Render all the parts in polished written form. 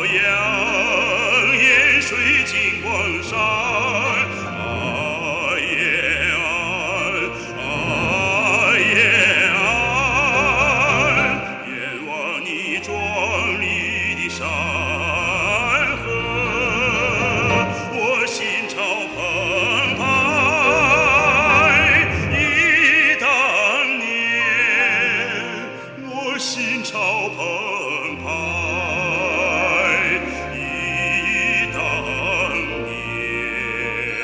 阳，沿水金光山。啊耶安，啊耶安，远望你壮丽的山河，我心潮澎湃。忆当年，我心潮澎湃。忆当年。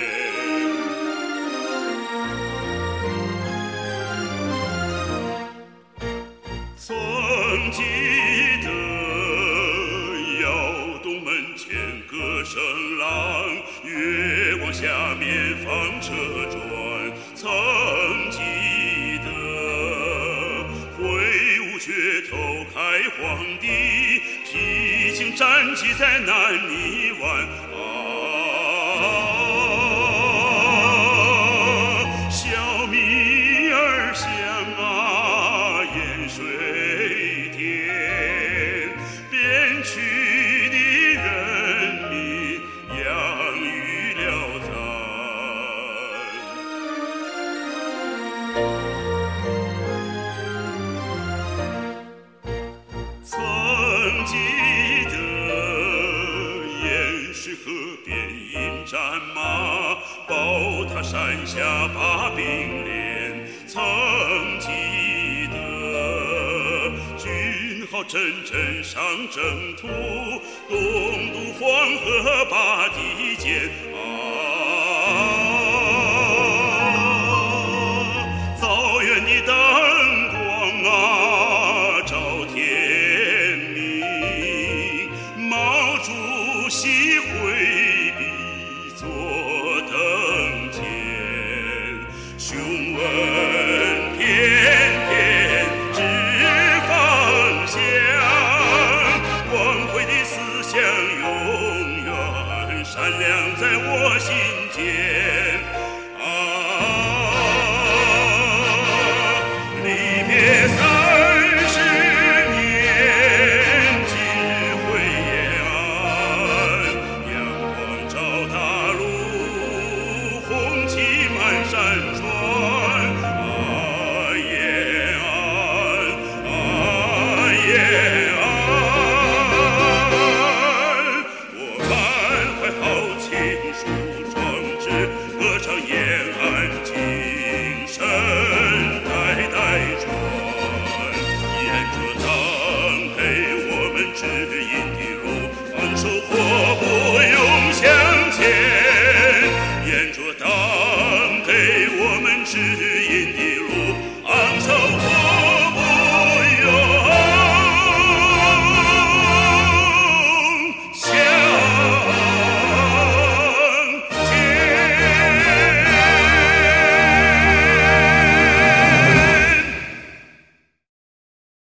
曾记得窑洞门前歌声浪，月光下面放车转。曾记得挥舞噱头开荒地，披荆斩棘在南泥湾。小米儿香啊，盐水甜，边区的人民养育了咱。曾记得盐水河边迎战马，宝塔山下把兵连。曾记得军号阵阵上征途，东渡黄河把地建。草原的灯光啊，照天明。毛主席挥笔作灯前，雄文翩翩指方向，光辉的思想永远闪亮在我心间。